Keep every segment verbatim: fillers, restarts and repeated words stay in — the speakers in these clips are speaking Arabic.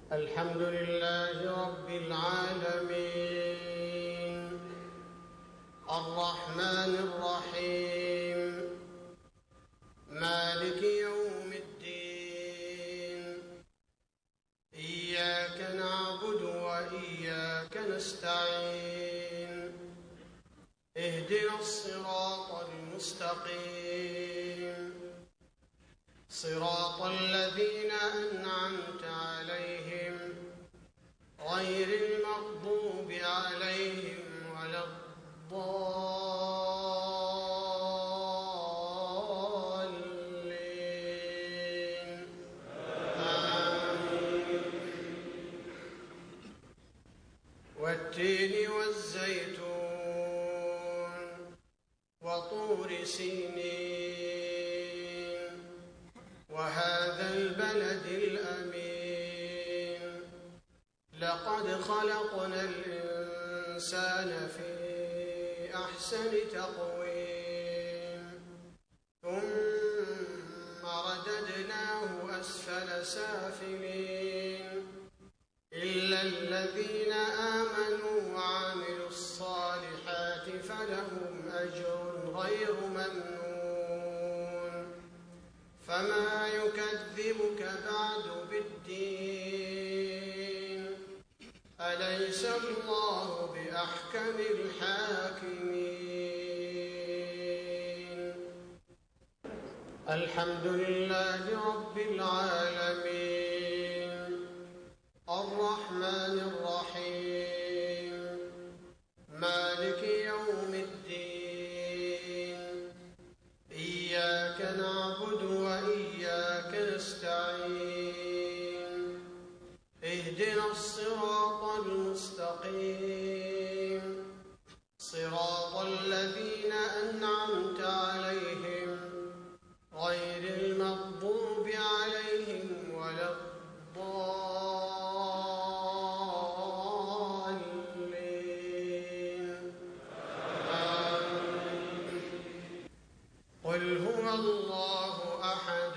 الحمد لله رب العالمين الرحمن الرحيم مالك يوم الدين إياك نعبد وإياك نستعين اهدنا الصراط المستقيم صراط الذين أنعمت عليهم غير المغضوب عليهم ولا الضالين آمين. والتين والزيتون وطور سينين وهذا البلد الأمين لقد خلقنا الإنسان في أحسن تقويم ثم رددناه أسفل سافلين إلا الذين آمنوا وعملوا الصالحات فلهم أجر غير ممنون فما يكذبك بعد بالدين أليس الله بأحكم الحاكمين الحمد لله رب العالمين الرحمن الرحيم مالك يوم الدين إياك نعبد وإياك نستعين اهدنا الصراط المستقيم صراط الذين أنعمت عليهم غير المغضوب عليهم ولا الضالين آمين. قل هو الله أحد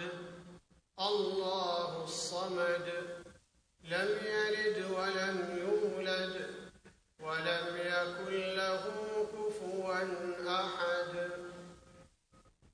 الله الصمد لم يلد ولم يولد ولم يكن له كفوا أحد